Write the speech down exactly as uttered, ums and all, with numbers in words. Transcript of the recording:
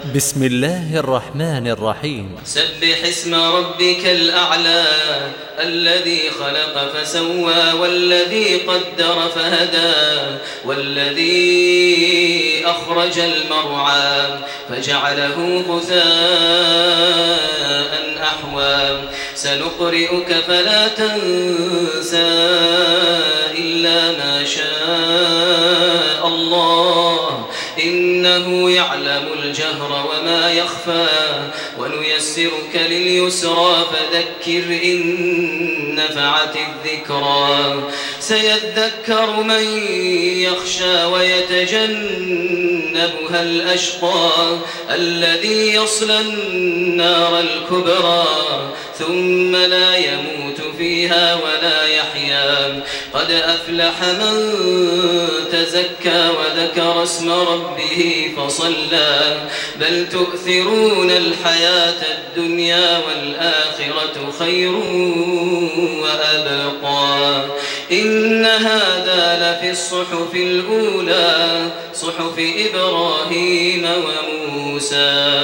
بسم الله الرحمن الرحيم. سبح اسم ربك الأعلى الذي خلق فسوى والذي قدر فهدى والذي أخرج المرعى فجعله غثاء أحوى سنقرئك فلا تنسى إلا ما شاء الله إنه يعلم الجهر وما يخفى ونيسرك لليسرى فذكر إن نفعت الذكرى سيذكر من يخشى ويتجنبها الأشقى الذي يصلى النار الكبرى ثم لا يموت فيها ولا يحيا قد أفلح من تزكى وذكر اسم ربه فصلى بل تؤثرون الحياة الدنيا والآخرة خير وأبقى إن هذا لفي الصحف الأولى صحف إبراهيم وموسى.